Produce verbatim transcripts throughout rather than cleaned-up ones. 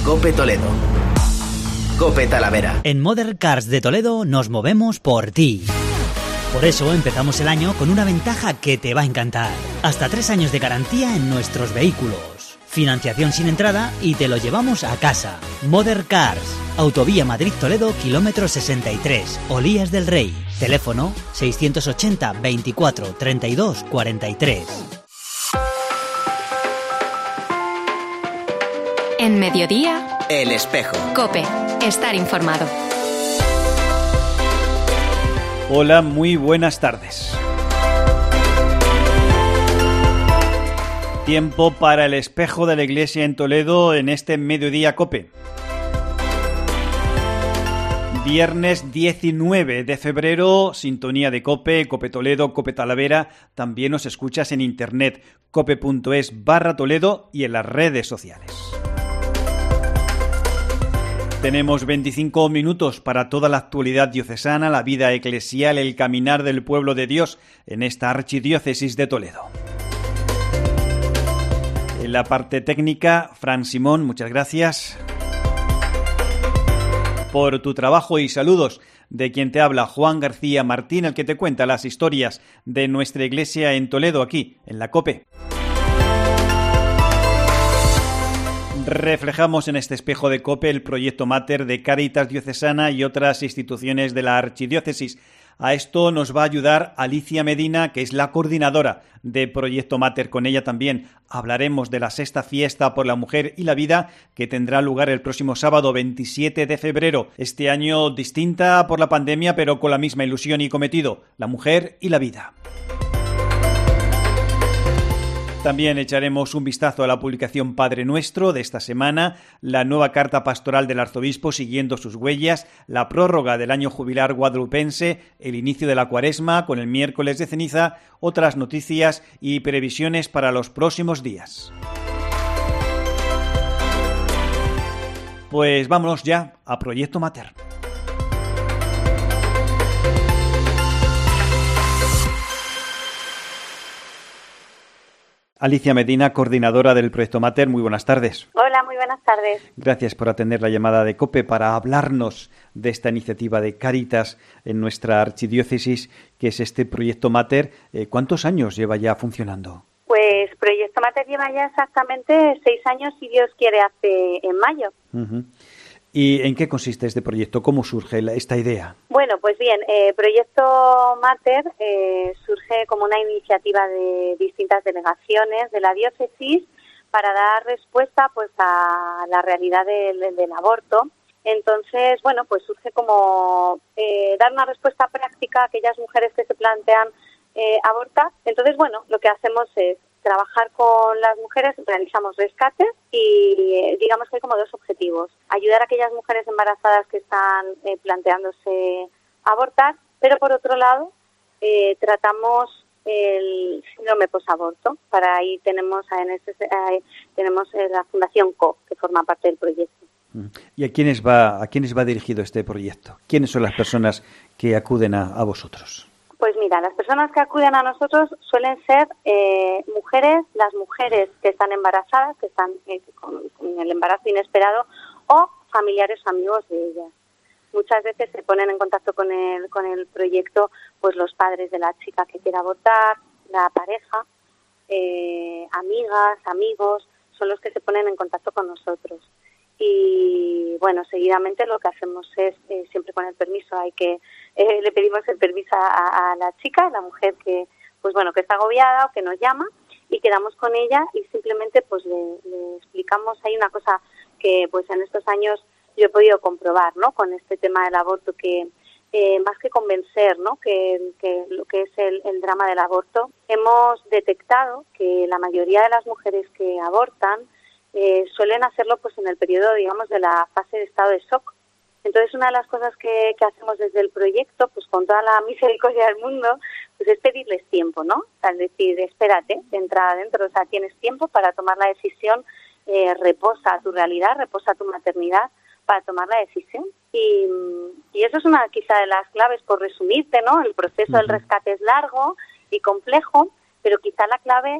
COPE Toledo. COPE Talavera. En Modern Cars de Toledo nos movemos por ti. Por eso empezamos el año con una ventaja que te va a encantar. Hasta tres años de garantía en nuestros vehículos. Financiación sin entrada y te lo llevamos a casa. Modern Cars. Autovía Madrid-Toledo, kilómetro sesenta y tres, Olías del Rey. Teléfono seiscientos ochenta, veinticuatro, treinta y dos, cuarenta y tres. En Mediodía, El Espejo. COPE. Estar informado. Hola, muy buenas tardes. Tiempo para el Espejo de la Iglesia en Toledo en este Mediodía COPE. Viernes diecinueve de febrero, sintonía de COPE, COPE Toledo, COPE Talavera. También nos escuchas en internet, cope.es barra Toledo y en las redes sociales. Tenemos veinticinco minutos para toda la actualidad diocesana, la vida eclesial, el caminar del pueblo de Dios en esta archidiócesis de Toledo. En la parte técnica, Fran Simón, muchas gracias por tu trabajo y saludos de quien te habla, Juan García Martín, el que te cuenta las historias de nuestra iglesia en Toledo, aquí, en la COPE. Reflejamos en este espejo de COPE el proyecto Mater de Cáritas Diocesana y otras instituciones de la archidiócesis. A esto nos va a ayudar Alicia Medina, que es la coordinadora de Proyecto Mater. Con ella también hablaremos de la sexta fiesta por la mujer y la vida, que tendrá lugar el próximo sábado veintisiete de febrero. Este año distinta por la pandemia, pero con la misma ilusión y cometido, la mujer y la vida. También echaremos un vistazo a la publicación Padre Nuestro de esta semana, la nueva carta pastoral del arzobispo siguiendo sus huellas, la prórroga del año jubilar guadalupense, el inicio de la cuaresma con el miércoles de ceniza, otras noticias y previsiones para los próximos días. Pues vámonos ya a Proyecto Mater. Alicia Medina, coordinadora del Proyecto Mater, muy buenas tardes. Hola, muy buenas tardes. Gracias por atender la llamada de COPE para hablarnos de esta iniciativa de Cáritas en nuestra archidiócesis, que es este Proyecto Mater. Eh, ¿Cuántos años lleva ya funcionando? Pues Proyecto Mater lleva ya exactamente seis años, si Dios quiere, hace en mayo. Uh-huh. ¿Y en qué consiste este proyecto? ¿Cómo surge la, esta idea? Bueno, pues bien, eh, Proyecto Mater eh, surge como una iniciativa de distintas delegaciones de la diócesis para dar respuesta pues a la realidad del, del aborto. Entonces, bueno, pues surge como eh, dar una respuesta práctica a aquellas mujeres que se plantean eh, abortar. Entonces, bueno, lo que hacemos es trabajar con las mujeres, realizamos rescates y eh, digamos que hay como dos objetivos. Ayudar a aquellas mujeres embarazadas que están eh, planteándose abortar, pero por otro lado eh, tratamos el síndrome posaborto. Para ahí tenemos en este, eh, tenemos eh, la Fundación C O, que forma parte del proyecto. ¿Y a quiénes va a quiénes va dirigido este proyecto? ¿Quiénes son las personas que acuden a, a vosotros? Pues mira, las personas que acuden a nosotros suelen ser eh, mujeres, las mujeres que están embarazadas, que están eh, con, con el embarazo inesperado, o familiares o amigos de ellas. Muchas veces se ponen en contacto con el con el proyecto pues los padres de la chica que quiere abortar, la pareja, eh, amigas, amigos, son los que se ponen en contacto con nosotros. Y bueno, seguidamente lo que hacemos es, eh, siempre con el permiso, hay que eh, le pedimos el permiso a, a la chica, a la mujer que pues bueno que está agobiada o que nos llama, y quedamos con ella y simplemente pues le, le explicamos. Hay una cosa que pues en estos años yo he podido comprobar, ¿no? Con este tema del aborto, que eh, más que convencer, ¿no? Que, que lo que es el, el drama del aborto, hemos detectado que la mayoría de las mujeres que abortan Eh, suelen hacerlo pues en el periodo, digamos, de la fase de estado de shock. Entonces, una de las cosas que, que hacemos desde el proyecto, pues con toda la misericordia del mundo, pues es pedirles tiempo, ¿no? O sea, es decir, espérate, entra adentro, o sea, tienes tiempo para tomar la decisión, eh, reposa tu realidad, reposa tu maternidad para tomar la decisión. Y, y eso es una quizá de las claves, por resumirte, ¿no? El proceso del rescate es largo y complejo, pero quizá la clave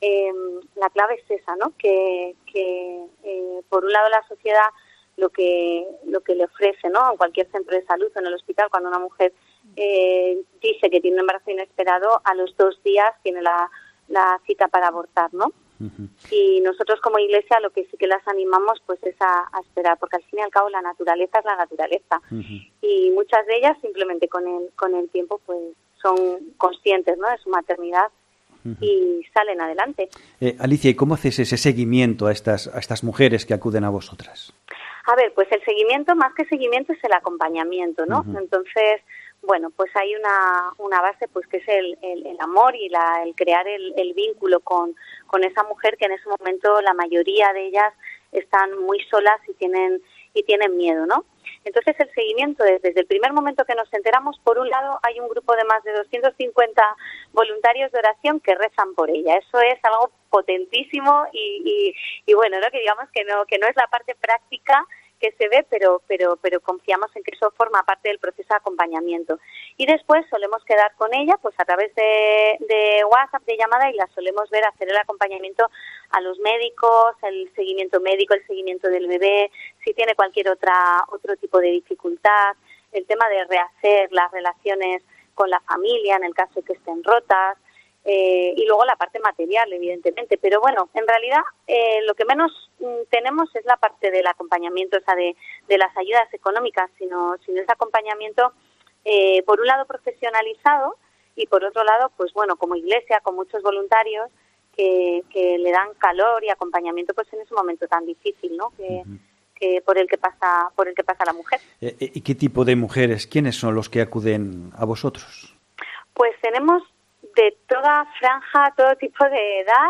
eh, la clave es esa, ¿no? Que, que eh, por un lado la sociedad lo que lo que le ofrece, ¿no? En cualquier centro de salud o en el hospital, cuando una mujer eh, dice que tiene un embarazo inesperado, a los dos días tiene la, la cita para abortar, ¿no? Uh-huh. Y nosotros como Iglesia lo que sí que las animamos pues es a, a esperar, porque al fin y al cabo la naturaleza es la naturaleza. Uh-huh. Y muchas de ellas simplemente con el con el tiempo pues son conscientes, ¿no? De su maternidad. Uh-huh. Y salen adelante. Eh, Alicia, ¿y cómo haces ese seguimiento a estas a estas mujeres que acuden a vosotras? A ver, pues el seguimiento, más que seguimiento, es el acompañamiento, ¿no? Uh-huh. Entonces, bueno, pues hay una, una base, pues que es el, el, el amor y la, el crear el, el vínculo con, con esa mujer que en ese momento la mayoría de ellas están muy solas y tienen y tienen miedo, ¿no? Entonces el seguimiento es desde el primer momento que nos enteramos. Por un lado hay un grupo de más de doscientos cincuenta voluntarios de oración que rezan por ella. Eso es algo potentísimo y, y, y bueno, ¿no? Que digamos que no que no es la parte práctica que se ve, pero pero pero confiamos en que eso forma parte del proceso de acompañamiento. Y después solemos quedar con ella pues a través de, de WhatsApp, de llamada, y la solemos ver hacer el acompañamiento a los médicos, el seguimiento médico, el seguimiento del bebé, si tiene cualquier otra otro tipo de dificultad, el tema de rehacer las relaciones con la familia en el caso de que estén rotas. Eh, y luego la parte material, evidentemente. Pero bueno, en realidad eh, lo que menos mm, tenemos es la parte del acompañamiento, o sea, de, de las ayudas económicas, sino, sino ese acompañamiento, eh, por un lado profesionalizado y por otro lado, pues bueno, como Iglesia, con muchos voluntarios que, que le dan calor y acompañamiento pues en ese momento tan difícil, ¿no? Que, uh-huh. que por el que pasa, por el que pasa la mujer. Eh, ¿Y qué tipo de mujeres, quiénes son los que acuden a vosotros? Pues tenemos de toda franja, todo tipo de edad,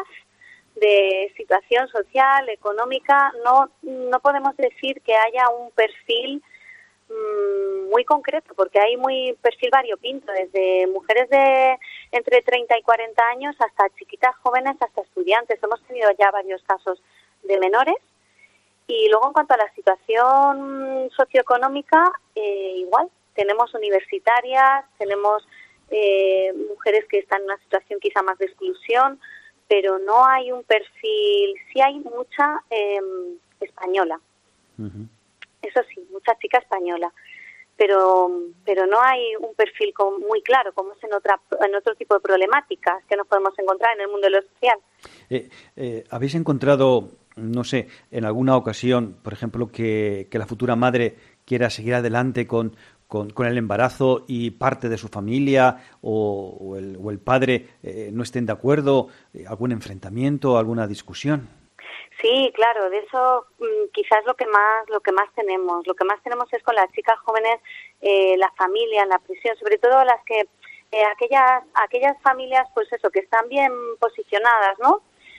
de situación social, económica. No no podemos decir que haya un perfil mmm, muy concreto, porque hay muy perfil variopinto, desde mujeres de entre treinta y cuarenta años hasta chiquitas jóvenes, hasta estudiantes. Hemos tenido ya varios casos de menores. Y luego en cuanto a la situación socioeconómica, eh, igual, tenemos universitarias, tenemos Eh, mujeres que están en una situación quizá más de exclusión, pero no hay un perfil. Sí hay mucha eh, española, uh-huh. Eso sí, mucha chica española, pero pero no hay un perfil con, muy claro, como es en otra en otro tipo de problemáticas que nos podemos encontrar en el mundo de lo social. Eh, eh, ¿Habéis encontrado, no sé, en alguna ocasión, por ejemplo, que, que la futura madre quiera seguir adelante con Con, con el embarazo y parte de su familia o, o, el, o el padre eh, no estén de acuerdo, eh, algún enfrentamiento, alguna discusión? Sí, claro, de eso mmm, quizás lo que más lo que más tenemos, lo que más tenemos es con las chicas jóvenes, eh, la familia, la presión, sobre todo las que eh, aquellas aquellas familias, pues eso, que están bien posicionadas, ¿no?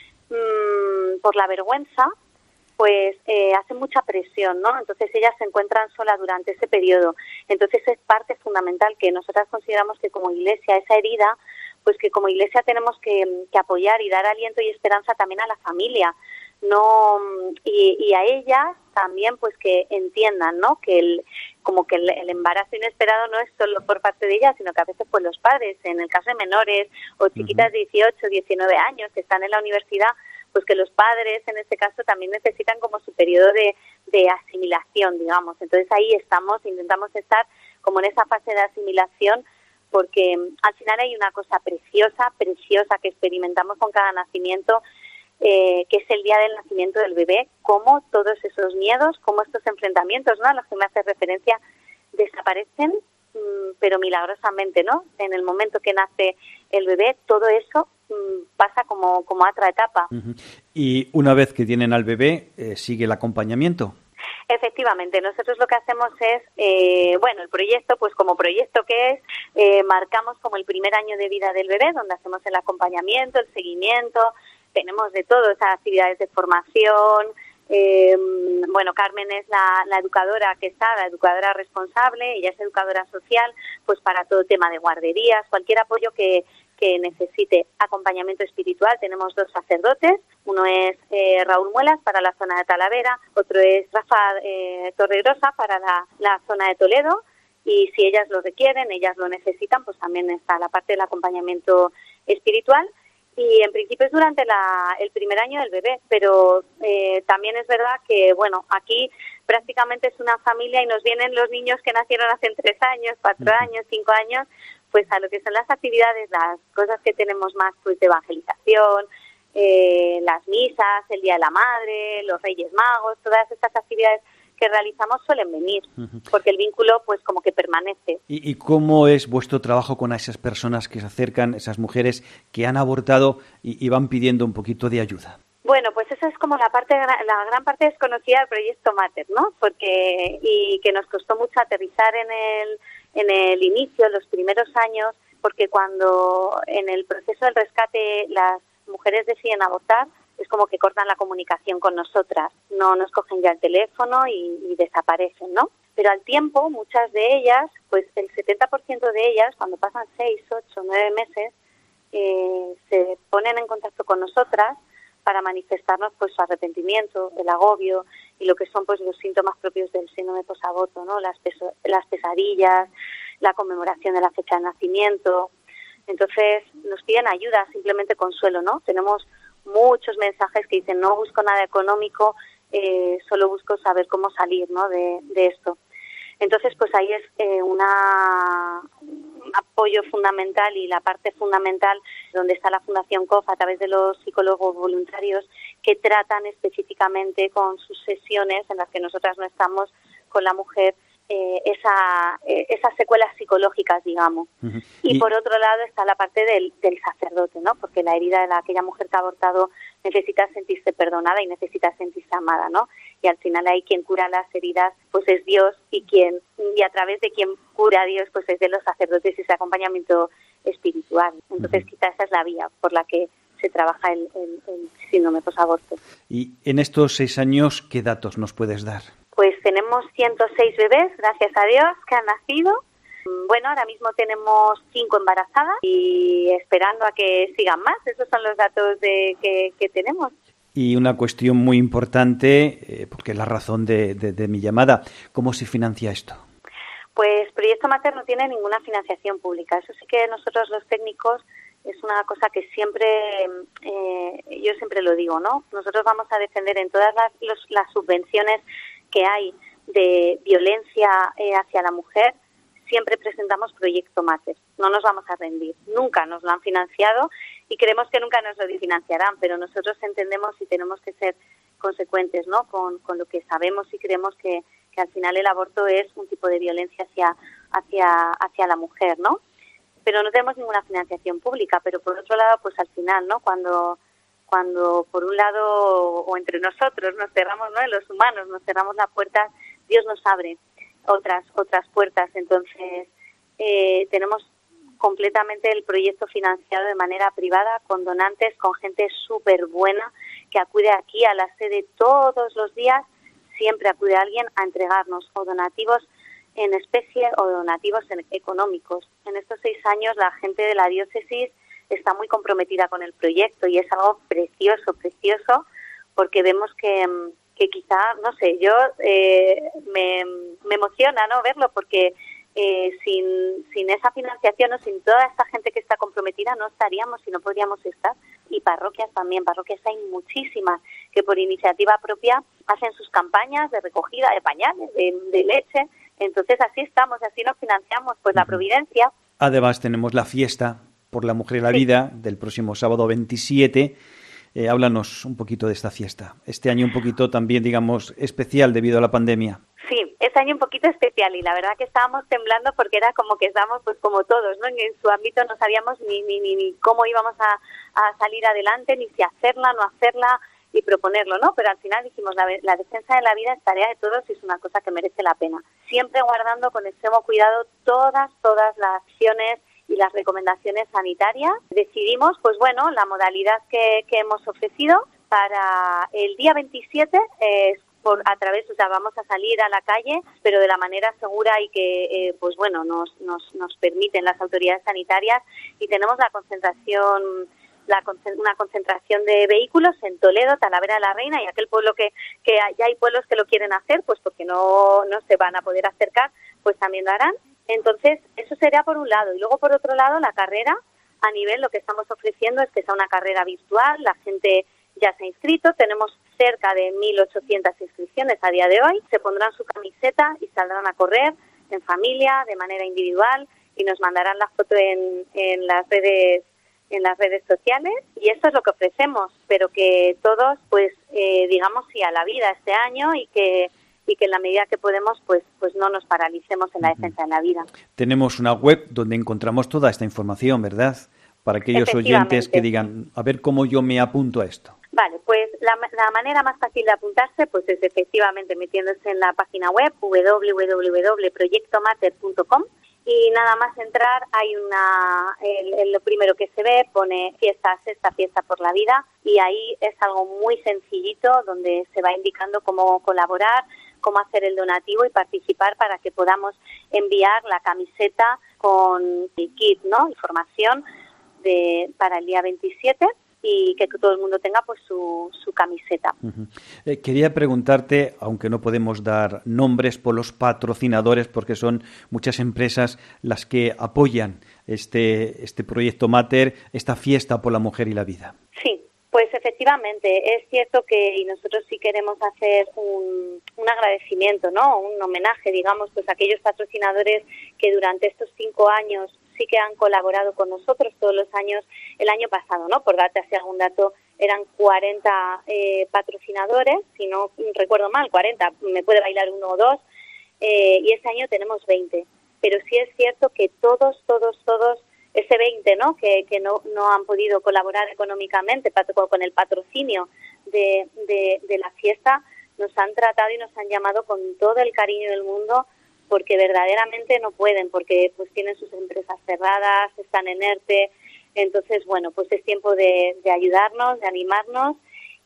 Mm, por la vergüenza. Pues eh, hace mucha presión, ¿no? Entonces ellas se encuentran solas durante ese periodo. Entonces es parte fundamental que nosotras consideramos que como Iglesia, esa herida, pues que como Iglesia tenemos que, que apoyar y dar aliento y esperanza también a la familia, no y, y a ellas también pues que entiendan, ¿no? Que el como que el, el embarazo inesperado no es solo por parte de ellas, sino que a veces pues los padres, en el caso de menores o chiquitas de dieciocho, diecinueve años que están en la universidad, pues que los padres en este caso también necesitan como su periodo de, de asimilación, digamos. Entonces ahí estamos, intentamos estar como en esa fase de asimilación, porque al final hay una cosa preciosa, preciosa que experimentamos con cada nacimiento, eh, que es el día del nacimiento del bebé, cómo todos esos miedos, cómo estos enfrentamientos, ¿no?, a los que me hace referencia, desaparecen, mmm, pero milagrosamente, ¿no? En el momento que nace el bebé, todo eso pasa como, como a otra etapa. Uh-huh. Y una vez que tienen al bebé, eh, ¿sigue el acompañamiento? Efectivamente, nosotros lo que hacemos es, eh, bueno, el proyecto, pues como proyecto que es, eh, marcamos como el primer año de vida del bebé, donde hacemos el acompañamiento, el seguimiento, tenemos de todo, esas actividades de formación. Eh, bueno, Carmen es la, la educadora que está, la educadora responsable, ella es educadora social, pues para todo tema de guarderías, cualquier apoyo que que necesite acompañamiento espiritual. Tenemos dos sacerdotes, uno es eh, Raúl Muelas para la zona de Talavera, otro es Rafa eh, Torregrosa para la, la zona de Toledo, y si ellas lo requieren, ellas lo necesitan, pues también está la parte del acompañamiento espiritual. Y en principio es durante la, el primer año del bebé, pero eh, también es verdad que, bueno, aquí prácticamente es una familia y nos vienen los niños que nacieron hace tres años, cuatro años, cinco años, pues a lo que son las actividades, las cosas que tenemos más pues de evangelización, eh, las misas, el Día de la Madre, los Reyes Magos, todas estas actividades que realizamos suelen venir, porque el vínculo pues como que permanece. ¿Y, y cómo es vuestro trabajo con esas personas que se acercan, esas mujeres que han abortado y, y van pidiendo un poquito de ayuda? Bueno, pues esa es como la parte, la gran parte desconocida del proyecto Mater, ¿no? Porque y que nos costó mucho aterrizar en el en el inicio, los primeros años, porque cuando en el proceso del rescate las mujeres deciden abortar, es como que cortan la comunicación con nosotras, no nos cogen ya el teléfono y, y desaparecen, ¿no? Pero al tiempo, muchas de ellas, pues el setenta por ciento de ellas, cuando pasan seis, ocho, nueve meses, eh, se ponen en contacto con nosotras para manifestarnos pues su arrepentimiento, el agobio y lo que son pues los síntomas propios del síndrome posaborto, ¿no? Las, peso- las pesadillas, la conmemoración de la fecha de nacimiento. Entonces nos piden ayuda, simplemente consuelo, ¿no? Tenemos muchos mensajes que dicen no busco nada económico, eh, solo busco saber cómo salir, ¿no? de, de esto. Entonces pues ahí es eh, una, un apoyo fundamental y la parte fundamental donde está la Fundación C O F a través de los psicólogos voluntarios que tratan específicamente con sus sesiones en las que nosotras no estamos con la mujer Eh, esa, eh, esas secuelas psicológicas, digamos. Uh-huh. Y, y por otro lado está la parte del, del sacerdote, ¿no? Porque la herida de la, aquella mujer que ha abortado necesita sentirse perdonada y necesita sentirse amada, ¿no? Y al final ahí quien cura las heridas pues es Dios y quien y a través de quien cura a Dios pues es de los sacerdotes y ese acompañamiento espiritual. Entonces uh-huh. quizá esa es la vía por la que se trabaja el, el, el síndrome posaborto. Y en estos seis años, ¿qué datos nos puedes dar? Pues tenemos ciento seis bebés, gracias a Dios, que han nacido. Bueno, ahora mismo tenemos cinco embarazadas y esperando a que sigan más. Esos son los datos de, que, que tenemos. Y una cuestión muy importante, eh, porque es la razón de, de, de mi llamada, ¿cómo se financia esto? Pues Proyecto Mater no tiene ninguna financiación pública. Eso sí que nosotros los técnicos es una cosa que siempre, eh, yo siempre lo digo, ¿no? Nosotros vamos a defender en todas las, los, las subvenciones que hay de violencia eh, hacia la mujer, siempre presentamos Proyecto Mater. No nos vamos a rendir. Nunca nos lo han financiado y creemos que nunca nos lo financiarán, pero nosotros entendemos y tenemos que ser consecuentes, ¿no? Con, con lo que sabemos y creemos que, que al final el aborto es un tipo de violencia hacia, hacia, hacia la mujer, ¿no? Pero no tenemos ninguna financiación pública, pero por otro lado, pues al final, ¿no? Cuando cuando por un lado o entre nosotros nos cerramos, ¿no? Los humanos nos cerramos las puertas, Dios nos abre otras otras puertas. Entonces eh, tenemos completamente el proyecto financiado de manera privada con donantes, con gente súper buena que acude aquí a la sede todos los días. Siempre acude alguien a entregarnos o donativos en especie o donativos en, económicos. En estos seis años la gente de la diócesis está muy comprometida con el proyecto y es algo precioso, precioso, porque vemos que, que quizá, no sé, yo eh, me, me emociona, ¿no? Verlo, porque eh, sin, sin esa financiación o sin toda esta gente que está comprometida no estaríamos y no podríamos estar. Y parroquias también, parroquias hay muchísimas que por iniciativa propia hacen sus campañas de recogida de pañales, de, de leche. Entonces así estamos, así nos financiamos, pues la providencia. Además tenemos la fiesta por la mujer y la sí. vida del próximo sábado veintisiete. Eh, háblanos un poquito de esta fiesta. Este año un poquito también, digamos, especial debido a la pandemia. Sí, este año un poquito especial y la verdad que estábamos temblando porque era como que estábamos pues como todos, ¿no? En su ámbito no sabíamos ni ni ni, ni cómo íbamos a, a salir adelante, ni si hacerla, no hacerla y proponerlo, ¿no? Pero al final dijimos, la, la defensa de la vida es tarea de todos y es una cosa que merece la pena. Siempre guardando con extremo cuidado todas, todas las acciones y las recomendaciones sanitarias. Decidimos, pues bueno, la modalidad que, que hemos ofrecido para el día veintisiete, eh, por, a través, o sea, vamos a salir a la calle, pero de la manera segura y que, eh, pues bueno, nos, nos, nos permiten las autoridades sanitarias y tenemos la concentración, la, una concentración de vehículos en Toledo, Talavera de la Reina y aquel pueblo que, que ya hay pueblos que lo quieren hacer, pues porque no, no se van a poder acercar, pues también lo harán. Entonces, eso sería por un lado. Y luego, por otro lado, la carrera a nivel lo que estamos ofreciendo es que sea una carrera virtual, la gente ya se ha inscrito, tenemos cerca de mil ochocientas inscripciones a día de hoy, se pondrán su camiseta y saldrán a correr en familia, de manera individual, y nos mandarán la foto en, en las redes en las redes sociales, y esto es lo que ofrecemos, pero que todos pues eh, digamos sí a la vida este año y que y que en la medida que podemos pues pues no nos paralicemos en la defensa de la vida. Tenemos una web donde encontramos toda esta información, ¿verdad? Para aquellos oyentes que digan, a ver cómo yo me apunto a esto. Vale, pues la, la manera más fácil de apuntarse pues es efectivamente metiéndose en la página web doble u doble u doble u punto proyecto mater punto com. Y nada más entrar, hay una, el, el, lo primero que se ve pone fiesta, sexta fiesta por la vida, y ahí es algo muy sencillito donde se va indicando cómo colaborar, cómo hacer el donativo y participar para que podamos enviar la camiseta con el kit, ¿no? Información de, para el día veintisiete. Y que todo el mundo tenga pues su, su camiseta. Uh-huh. Eh, quería preguntarte, aunque no podemos dar nombres, por los patrocinadores, porque son muchas empresas las que apoyan este, este proyecto Mater, esta fiesta por la mujer y la vida. Sí, pues efectivamente, es cierto que y nosotros sí queremos hacer un, un agradecimiento, ¿no? Un homenaje, digamos, pues a aquellos patrocinadores que durante estos cinco años sí que han colaborado con nosotros todos los años. El año pasado, ¿no? Por darte así algún dato, eran cuarenta eh, patrocinadores, si no recuerdo mal, cuarenta, me puede bailar uno o dos, eh, y este año tenemos veinte. Pero sí es cierto que todos, todos, todos, ese veinte, ¿no? Que, que no, no han podido colaborar económicamente con el patrocinio de, de, de la fiesta, nos han tratado y nos han llamado con todo el cariño del mundo, porque verdaderamente no pueden, porque pues tienen sus empresas cerradas, están en ERTE. Entonces, bueno, pues es tiempo de, de ayudarnos, de animarnos,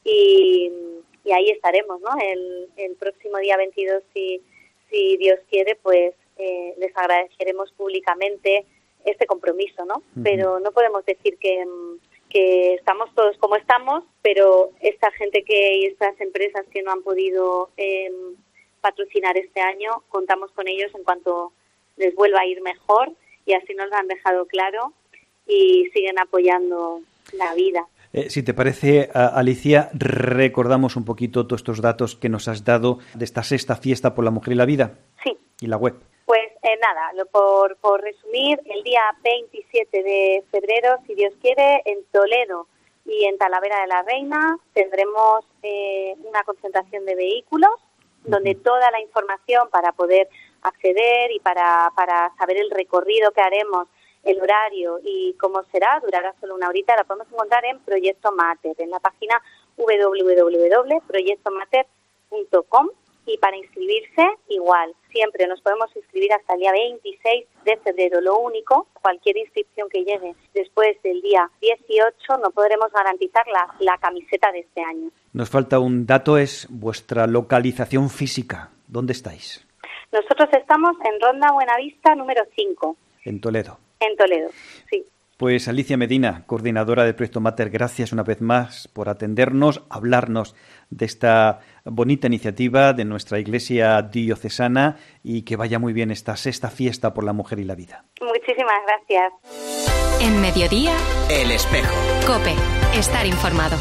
y, y ahí estaremos, ¿no? El, el próximo día veintidós, si, si Dios quiere, pues eh, les agradeceremos públicamente este compromiso, ¿no? Uh-huh. Pero no podemos decir que, que estamos todos como estamos, pero esta gente que y estas empresas que no han podido eh, patrocinar este año, contamos con ellos en cuanto les vuelva a ir mejor, y así nos lo han dejado claro y siguen apoyando la vida. Eh, si te parece, Alicia, recordamos un poquito todos estos datos que nos has dado de esta sexta fiesta por la mujer y la vida. Sí. Y la web. Pues eh, nada, lo, por, por resumir, el día veintisiete de febrero, si Dios quiere, en Toledo y en Talavera de la Reina tendremos eh, una concentración de vehículos, donde toda la información para poder acceder y para, para saber el recorrido que haremos, el horario y cómo será, durará solo una horita, la podemos encontrar en Proyecto Mater, en la página doble u doble u doble u punto proyecto mater punto com, y para inscribirse igual, siempre nos podemos inscribir hasta el día veintiséis de febrero. Lo único, cualquier inscripción que llegue después del día dieciocho no podremos garantizar la, la camiseta de este año. Nos falta un dato, es vuestra localización física. ¿Dónde estáis? Nosotros estamos en Ronda Buenavista número cinco. En Toledo. En Toledo, sí. Pues Alicia Medina, coordinadora del Proyecto Mater, gracias una vez más por atendernos, hablarnos de esta bonita iniciativa de nuestra Iglesia diocesana, y que vaya muy bien esta sexta fiesta por la mujer y la vida. Muchísimas gracias. En Mediodía, El Espejo. COPE, estar informado.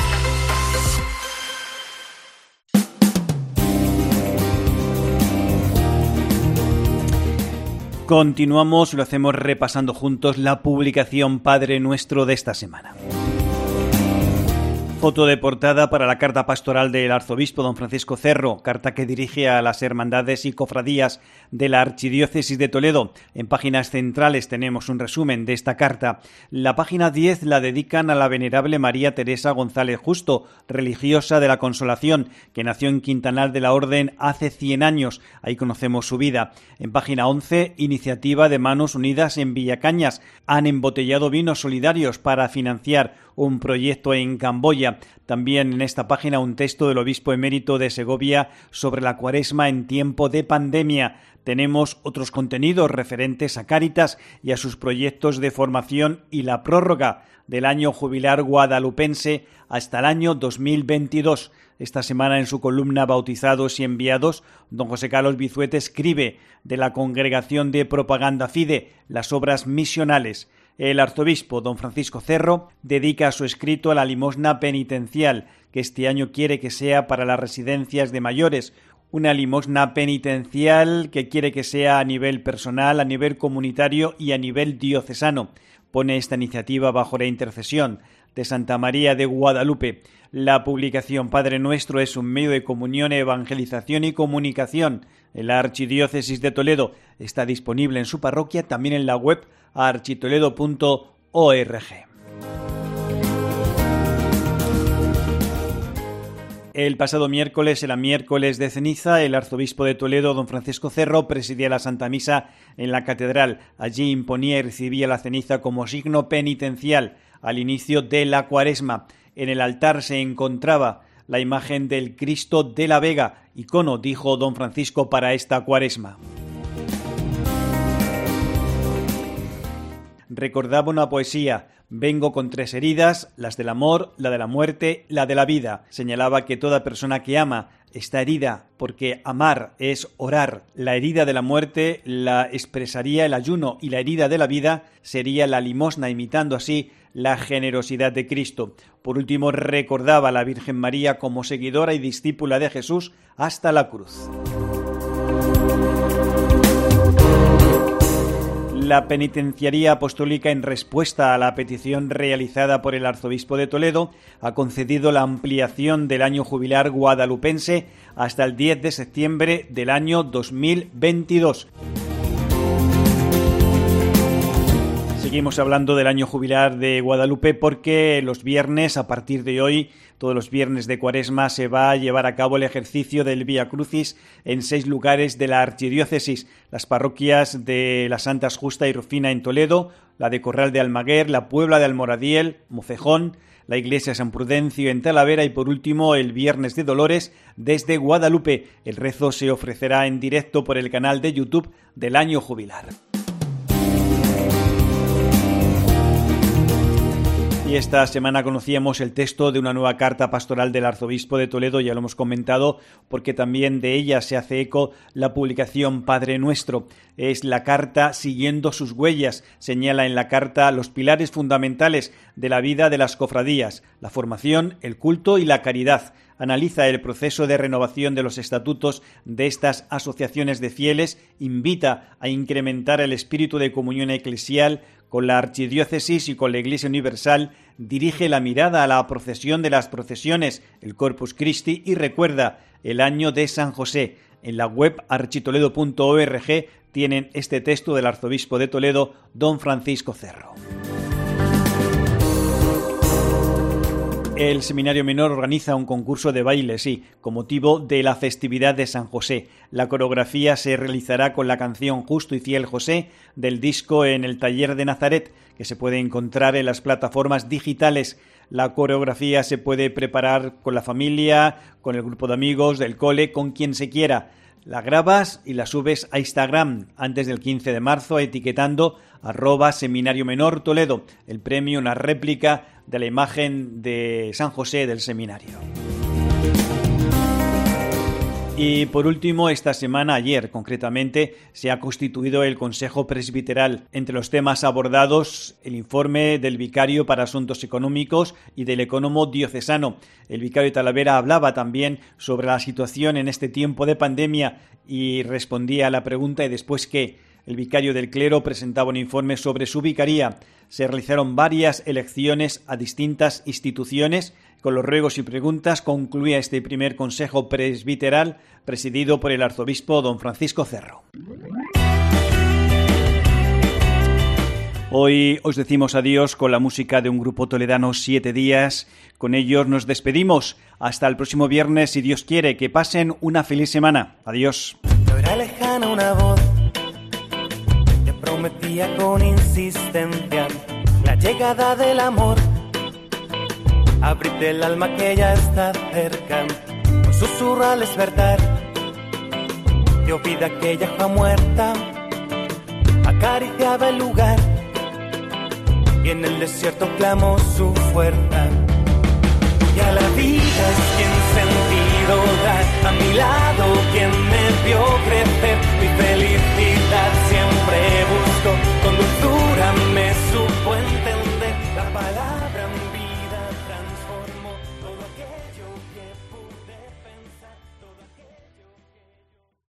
Continuamos, lo hacemos repasando juntos la publicación Padre Nuestro de esta semana. Foto de portada para la carta pastoral del arzobispo don Francisco Cerro, carta que dirige a las hermandades y cofradías de la Archidiócesis de Toledo. En páginas centrales tenemos un resumen de esta carta. La página diez la dedican a la venerable María Teresa González Justo, religiosa de la Consolación, que nació en Quintanar de la Orden hace cien años. Ahí conocemos su vida. En página once, iniciativa de Manos Unidas en Villacañas. Han embotellado vinos solidarios para financiar un proyecto en Camboya. También en esta página un texto del obispo emérito de Segovia sobre la Cuaresma en tiempo de pandemia. Tenemos otros contenidos referentes a Cáritas y a sus proyectos de formación y la prórroga del año jubilar guadalupense hasta el año dos mil veintidós. Esta semana, en su columna Bautizados y Enviados, don José Carlos Bizuete escribe de la Congregación de Propaganda Fide, las obras misionales. El arzobispo don Francisco Cerro dedica su escrito a la limosna penitencial, que este año quiere que sea para las residencias de mayores, una limosna penitencial que quiere que sea a nivel personal, a nivel comunitario y a nivel diocesano. Pone esta iniciativa bajo la intercesión de Santa María de Guadalupe. La publicación Padre Nuestro es un medio de comunión, evangelización y comunicación. En la Archidiócesis de Toledo está disponible en su parroquia, también en la web architoledo punto org. El pasado miércoles era miércoles de ceniza. El arzobispo de Toledo, don Francisco Cerro, presidía la Santa Misa en la catedral. Allí imponía y recibía la ceniza como signo penitencial al inicio de la Cuaresma. En el altar se encontraba la imagen del Cristo de la Vega, icono, dijo don Francisco, para esta Cuaresma. Recordaba una poesía: vengo con tres heridas, las del amor, la de la muerte, la de la vida. Señalaba que toda persona que ama está herida, porque amar es orar. La herida de la muerte la expresaría el ayuno y la herida de la vida sería la limosna, imitando así la generosidad de Cristo. Por último, recordaba a la Virgen María como seguidora y discípula de Jesús hasta la cruz. La Penitenciaría Apostólica, en respuesta a la petición realizada por el arzobispo de Toledo, ha concedido la ampliación del año jubilar guadalupense hasta el diez de septiembre del año dos mil veintidós. Seguimos hablando del año jubilar de Guadalupe porque los viernes, a partir de hoy, todos los viernes de Cuaresma, se va a llevar a cabo el ejercicio del Vía Crucis en seis lugares de la archidiócesis: las parroquias de las Santas Justa y Rufina en Toledo, la de Corral de Almaguer, la Puebla de Almoradiel, Mocejón, la iglesia San Prudencio en Talavera y, por último, el Viernes de Dolores desde Guadalupe. El rezo se ofrecerá en directo por el canal de YouTube del año jubilar. Y esta semana conocíamos el texto de una nueva carta pastoral del arzobispo de Toledo, ya lo hemos comentado, porque también de ella se hace eco la publicación Padre Nuestro. Es la carta siguiendo sus huellas. Señala en la carta los pilares fundamentales de la vida de las cofradías: la formación, el culto y la caridad. Analiza el proceso de renovación de los estatutos de estas asociaciones de fieles, invita a incrementar el espíritu de comunión eclesial con la archidiócesis y con la Iglesia Universal, dirige la mirada a la procesión de las procesiones, el Corpus Christi, y recuerda el año de San José. En la web architoledo punto org tienen este texto del arzobispo de Toledo, don Francisco Cerro. El Seminario Menor organiza un concurso de baile, sí, con motivo de la festividad de San José. La coreografía se realizará con la canción Justo y Fiel José del disco En el Taller de Nazaret, que se puede encontrar en las plataformas digitales. La coreografía se puede preparar con la familia, con el grupo de amigos, del cole, con quien se quiera. La grabas y la subes a Instagram antes del quince de marzo etiquetando arroba Seminario Menor Toledo. El premio, una réplica de la imagen de San José del seminario. Y por último, esta semana, ayer concretamente, se ha constituido el Consejo Presbiteral. Entre los temas abordados, el informe del vicario para asuntos económicos y del ecónomo diocesano. El vicario de Talavera hablaba también sobre la situación en este tiempo de pandemia y respondía a la pregunta ¿y después qué? El vicario del clero presentaba un informe sobre su vicaría. Se realizaron varias elecciones a distintas instituciones. Con los ruegos y preguntas concluía este primer consejo presbiteral presidido por el arzobispo don Francisco Cerro. Hoy os decimos adiós con la música de un grupo toledano, Siete Días. Con ellos nos despedimos. Hasta el próximo viernes, si Dios quiere. Que pasen una feliz semana. Adiós. Era lejana una voz que prometía con insistencia la llegada del amor. Abrirte el alma que ya está cerca, un susurro al despertar. Te olvida aquella hoja muerta, acariciaba el lugar y en el desierto clamó su fuerza. Y a la vida es quien sentido da, a mi lado quien me vio crecer.